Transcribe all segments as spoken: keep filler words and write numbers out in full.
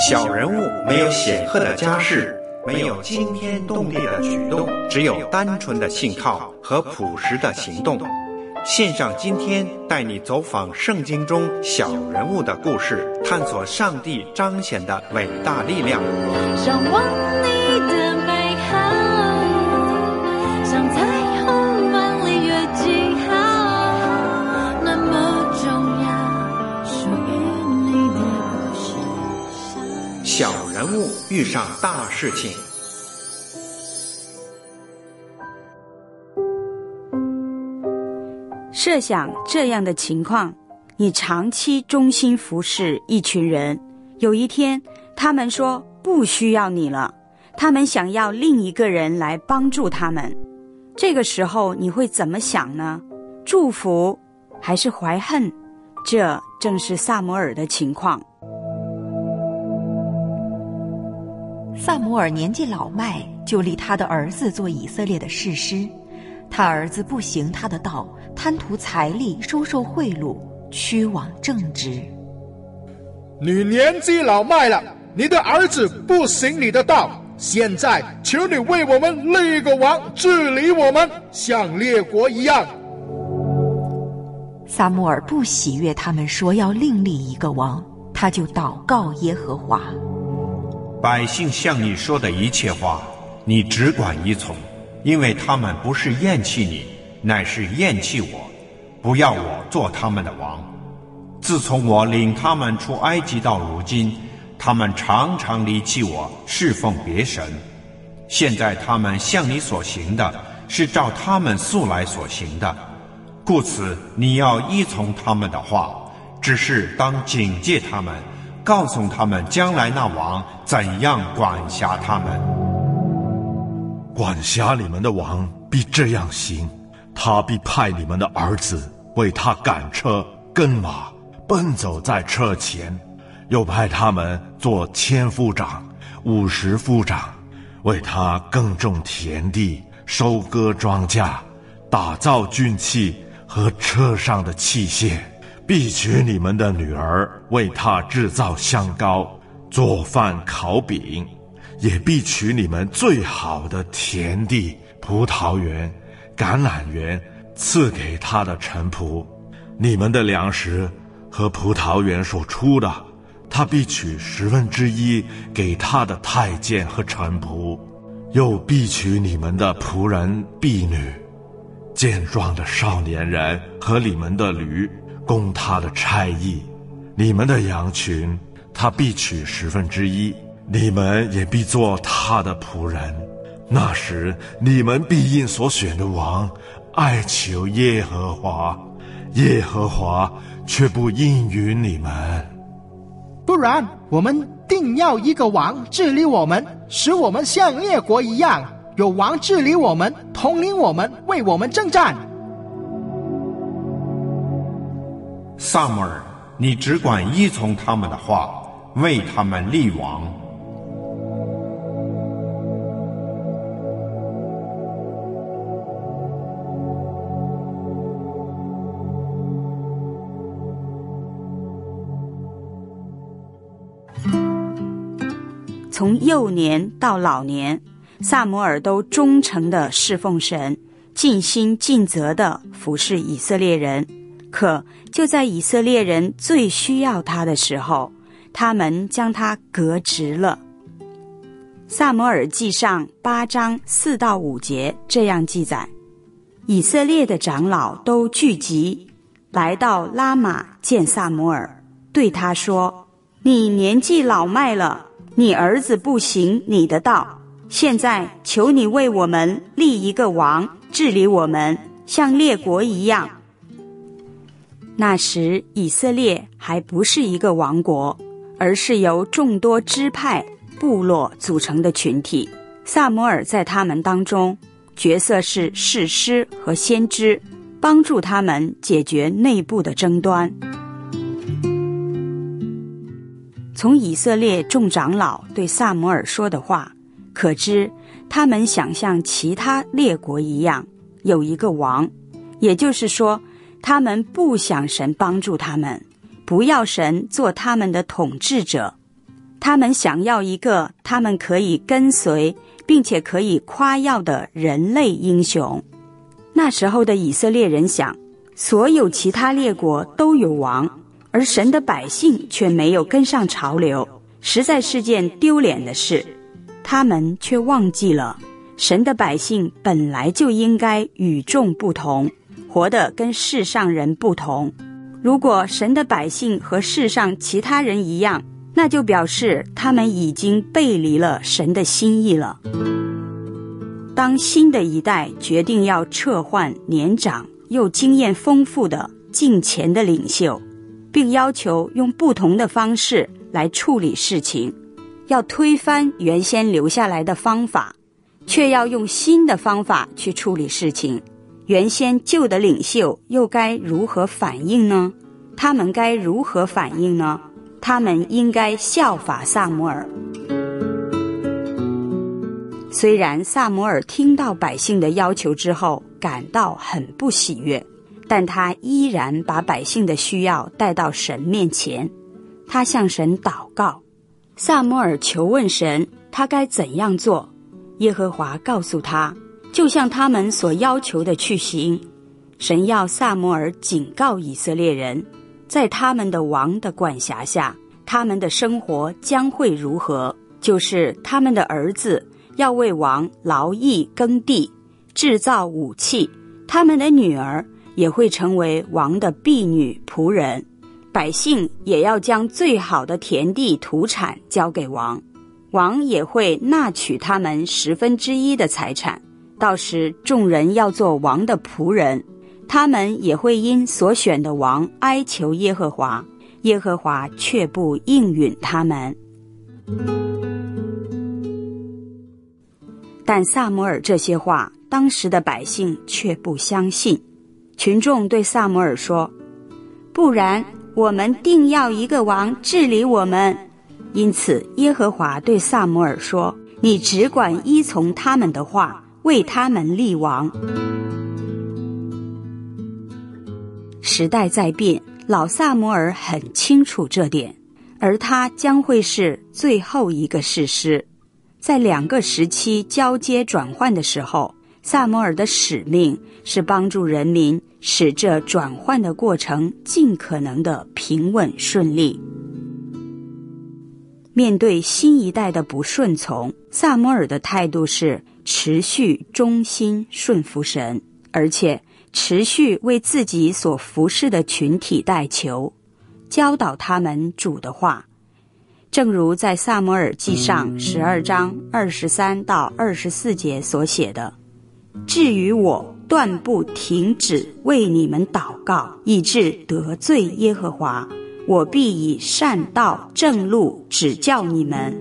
小人物没有显赫的家世，没有惊天动地的举动，只有单纯的信靠和朴实的行动。线上今天带你走访圣经中小人物的故事，探索上帝彰显的伟大力量。 向往你的美好，像彩虹般离月记号，那么重要，属于你的故事。 小人物遇上大事情。 设想这样的情况，你长期忠心服侍一群人，有一天他们说不需要你了，他们想要另一个人来帮助他们，这个时候你会怎么想呢？祝福还是怀恨？这正是撒母耳的情况。 撒母耳年纪老迈，就立他的儿子做以色列的士师。他儿子不行他的道，贪图财力，收受贿赂，屈枉正直。 你年纪老迈了，你的儿子不行你的道，现在求你为我们立一个王，治理我们，像列国一样。 撒母耳不喜悦他们说要另立一个王，他就祷告耶和华。 百姓向你说的一切话，你只管依从，因为他们不是厌弃你，乃是厌弃我，不要我做他们的王。自从我领他们出埃及到如今，他们常常离弃我，侍奉别神。现在他们向你所行的，是照他们素来所行的，故此你要依从他们的话，只是当警戒他们，告诉他们将来那王怎样管辖他们。 管辖你们的王必这样行，他必派你们的儿子为他赶车跟马，奔走在车前，又派他们做千夫长、五十夫长，为他耕种田地，收割庄稼，打造军器和车上的器械，必娶你们的女儿为他制造香膏，做饭烤饼，也必取你们最好的田地、葡萄园、橄榄园，赐给他的臣仆。你们的粮食和葡萄园所出的，他必取十分之一给他的太监和臣仆，又必取你们的仆人婢女、健壮的少年人和你们的驴，供他的差役。你们的羊群，他必取十分之一，你们也必做他的仆人。那时你们必因所选的王哀求耶和华，耶和华却不应允你们。 不然我们定要一个王治理我们，使我们像列国一样，有王治理我们，统领我们，为我们征战。 撒母耳，你只管依从他们的话，为他们立王。 从幼年到老年，撒母耳都忠诚地侍奉神，尽心尽责地服侍以色列人。可就在以色列人最需要他的时候，他们将他革职了。撒母耳记上八章四到五节这样记载：以色列的长老都聚集，来到拉玛见撒母耳，对他说：你年纪老迈了，你儿子不行你的道，现在求你为我们立一个王，治理我们，像列国一样。那时以色列还不是一个王国，而是由众多支派、部落组成的群体。撒母耳在他们当中，角色是士师和先知，帮助他们解决内部的争端。从以色列众长老对撒母耳说的话，可知他们想像其他列国一样有一个王，也就是说，他们不想神帮助他们，不要神做他们的统治者。 他们想要一个他们可以跟随并且可以夸耀的人类英雄。那时候的以色列人想，所有其他列国都有王，而神的百姓却没有跟上潮流，实在是件丢脸的事。他们却忘记了，神的百姓本来就应该与众不同，活得跟世上人不同。如果神的百姓和世上其他人一样，那就表示他们已经背离了神的心意了。当新的一代决定要撤换年长又经验丰富的敬虔的领袖，并要求用不同的方式来处理事情，要推翻原先留下来的方法，却要用新的方法去处理事情，原先旧的领袖又该如何反应呢？他们该如何反应呢？他们应该效法撒母耳。虽然撒母耳听到百姓的要求之后感到很不喜悦，但他依然把百姓的需要带到神面前。他向神祷告，撒母耳求问神他该怎样做。耶和华告诉他，就像他们所要求的去行。神要撒母耳警告以色列人，在他们的王的管辖下，他们的生活将会如何，就是他们的儿子要为王劳役耕地，制造武器，他们的女儿也会成为王的婢女仆人，百姓也要将最好的田地土产交给王，王也会纳取他们十分之一的财产。到时众人要做王的仆人，他们也会因所选的王哀求耶和华，耶和华却不应允他们。但撒母耳这些话，当时的百姓却不相信。群众对撒母耳说，不然我们定要一个王治理我们。因此耶和华对撒母耳说，你只管依从他们的话，为他们立王。时代在变，老撒母耳很清楚这点，而他将会是最后一个士师。在两个时期交接转换的时候，撒母耳的使命是帮助人民使这转换的过程尽可能的平稳顺利。面对新一代的不顺从，撒母耳的态度是持续忠心顺服神，而且持续为自己所服侍的群体代求，教导他们主的话。正如在撒母耳记上十二章二十三到二十四节所写的，至于我断不停止为你们祷告，以致得罪耶和华，我必以善道正路指教你们。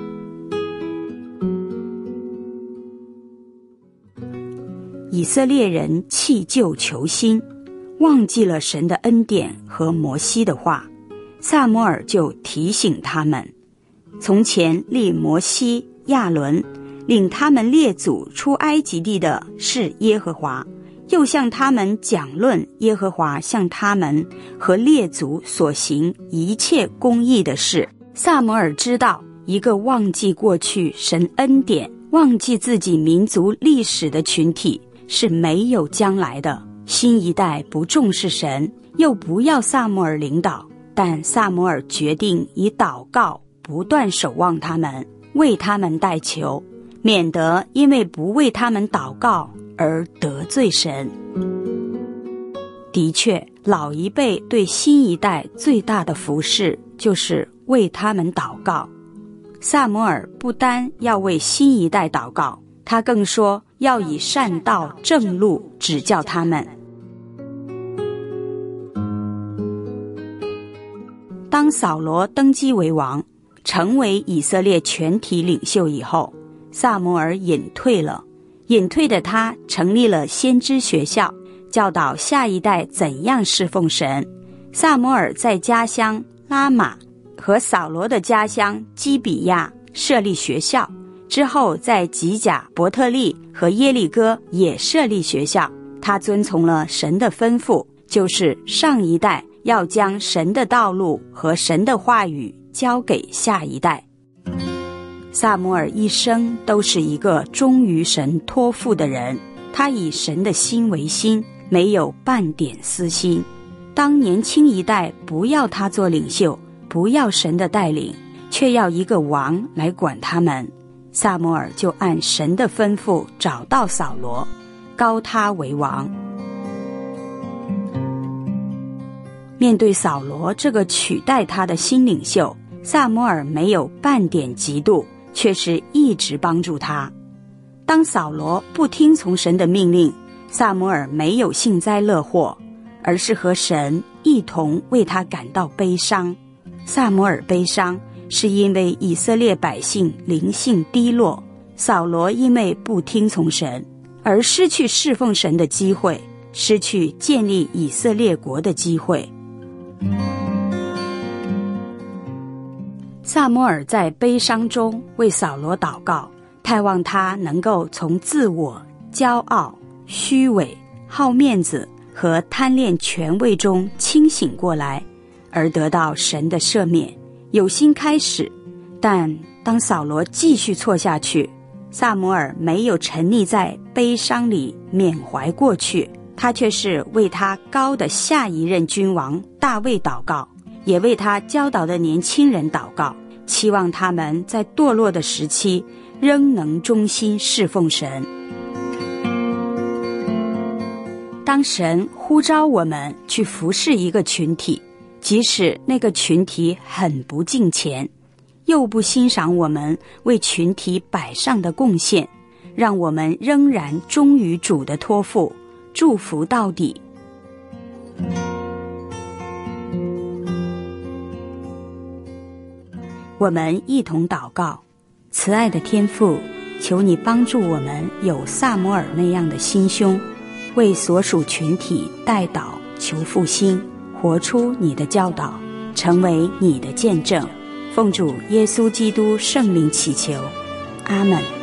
以色列人弃旧求新，忘记了神的恩典和摩西的话。撒母耳就提醒他们，从前立摩西、亚伦，领他们列祖出埃及地的是耶和华，又向他们讲论耶和华向他们和列祖所行一切公义的事。撒母耳知道，一个忘记过去神恩典、忘记自己民族历史的群体是没有将来的。新一代不重视神，又不要撒母耳领导，但撒母耳决定以祷告不断守望他们，为他们代求，免得因为不为他们祷告而得罪神。的确，老一辈对新一代最大的服事就是为他们祷告。撒母耳不单要为新一代祷告，他更说要以善道正路指教他们。当扫罗登基为王，成为以色列全体领袖以后，撒母耳隐退了。隐退的他成立了先知学校，教导下一代怎样侍奉神。撒母耳在家乡拉玛和扫罗的家乡基比亚设立学校，之后在吉甲、伯特利和耶利哥也设立学校。他遵从了神的吩咐，就是上一代要将神的道路和神的话语交给下一代。 撒母耳一生都是一个忠于神托付的人，他以神的心为心，没有半点私心。当年轻一代不要他做领袖，不要神的带领，却要一个王来管他们，撒母耳就按神的吩咐找到扫罗，膏他为王。面对扫罗这个取代他的新领袖，撒母耳没有半点嫉妒，却是一直帮助他。当扫罗不听从神的命令，撒母耳没有幸灾乐祸，而是和神一同为他感到悲伤。撒母耳悲伤，是因为以色列百姓灵性低落，扫罗因为不听从神，而失去侍奉神的机会，失去建立以色列国的机会。撒母耳在悲伤中为扫罗祷告，盼望他能够从自我、骄傲、虚伪、好面子和贪恋权位中清醒过来，而得到神的赦免，有新开始。但当扫罗继续错下去，撒母耳没有沉溺在悲伤里缅怀过去，他却是为他高的下一任君王大卫祷告，也为他教导的年轻人祷告，期望他们在堕落的时期仍能忠心侍奉神。当神呼召我们去服侍一个群体，即使那个群体很不敬虔，又不欣赏我们为群体摆上的贡献，让我们仍然忠于主的托付，祝福到底。我们一同祷告。慈爱的天父，求你帮助我们有撒母耳那样的心胸，为所属群体代祷，求复兴，活出你的教导，成为你的见证。奉主耶稣基督圣名祈求，阿们。